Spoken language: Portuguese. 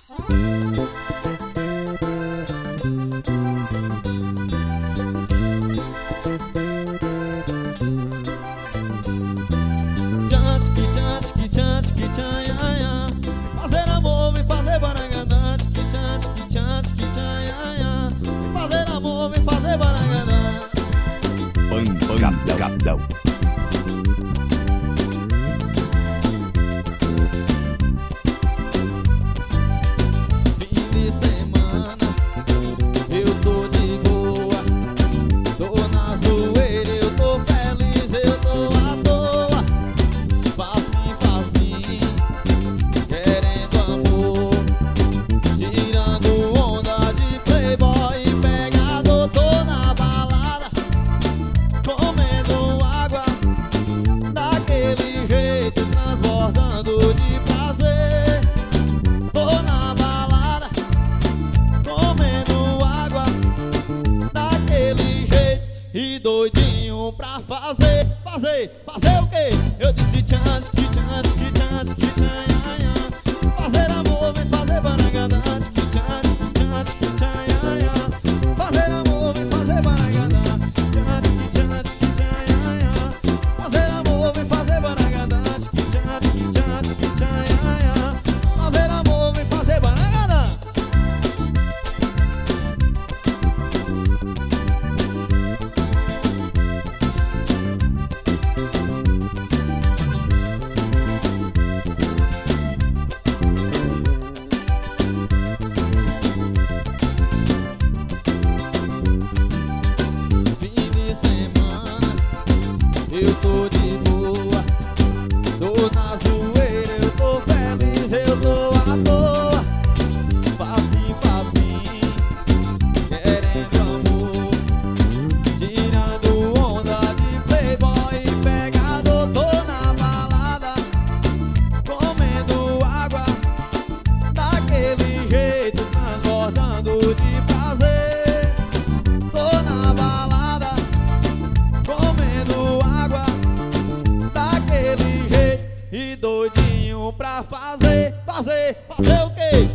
Fazer amor, me fazer barangandã. Fazer amor, me fazer barangandã. Pancadão. Fim de semana, eu tô de boa. Tô na zoeira, eu tô feliz, eu tô à toa. Facinho, facinho, querendo amor, tirando onda de playboy e pegador. Tô na balada, comendo água, daquele jeito, transbordando de prazer. Tô na balada, comendo água, daquele jeito e doidinho pra fazer o quê? Eu disse chance, que chance, que chance, que chance. Fazer amor, vem fazer barangandã. Que chance, que chance, que chance. Fazer amor, vem fazer barangandã. Que chance, que chance. Fazer amor, vem fazer barangandã. Que chance, que chance, que chance. Fazer amor, vem fazer barangandã. Fim de semana, eu tô de boa. Tô na zoeira, eu tô feliz, eu tô à toa. Facinho, facinho, querendo amor, tirando onda de playboy e pegador. Tô na balada, comendo água, daquele jeito, transbordando de prazer. Tô na balada, comendo água, daquele jeito e doidinho pra fazer o quê?